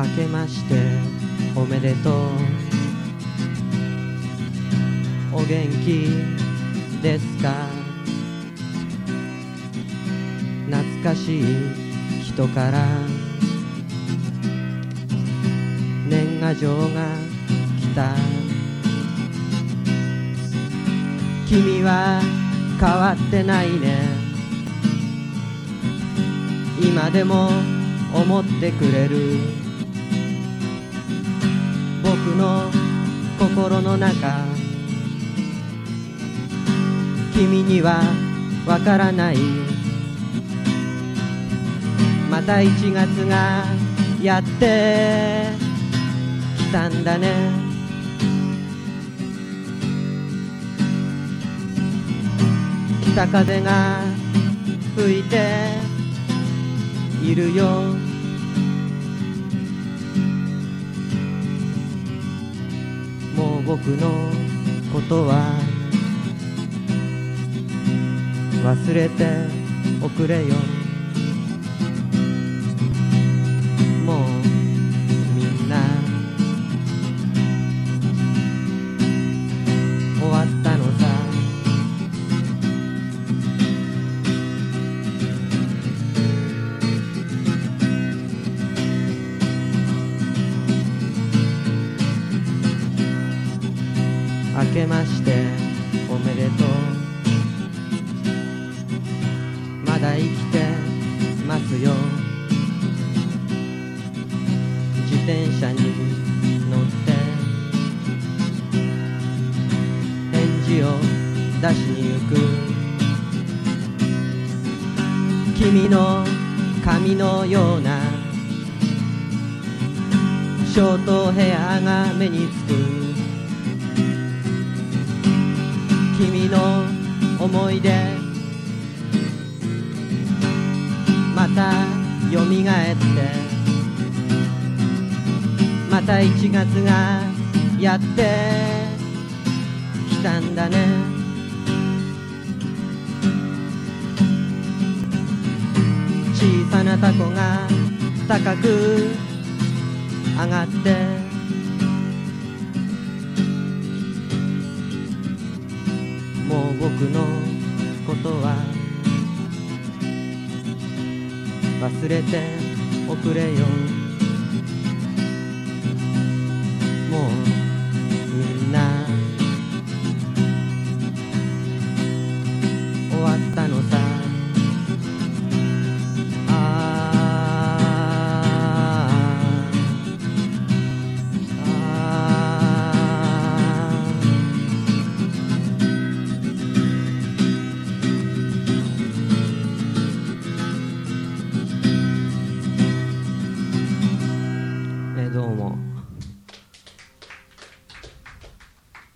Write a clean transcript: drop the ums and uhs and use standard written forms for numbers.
明けましておめでとう。お元気ですか？懐かしい人から年賀状が来た。君は変わってないね。今でも思ってくれる。僕の心の中、君にはわからない。また1月がやってきたんだね。北風が吹いているよ。もう僕のことは忘れておくれよ。もうみんな終わったのさ。明けましておめでとう。まだ生きてますよ。自転車に乗って返事を出しに行く。君の髪のようなショートヘアが目につく。君の思い出またよみがえって、また1月がやってきたんだね。小さなタコが高く上がってもう僕のことは忘れておくれよ。もう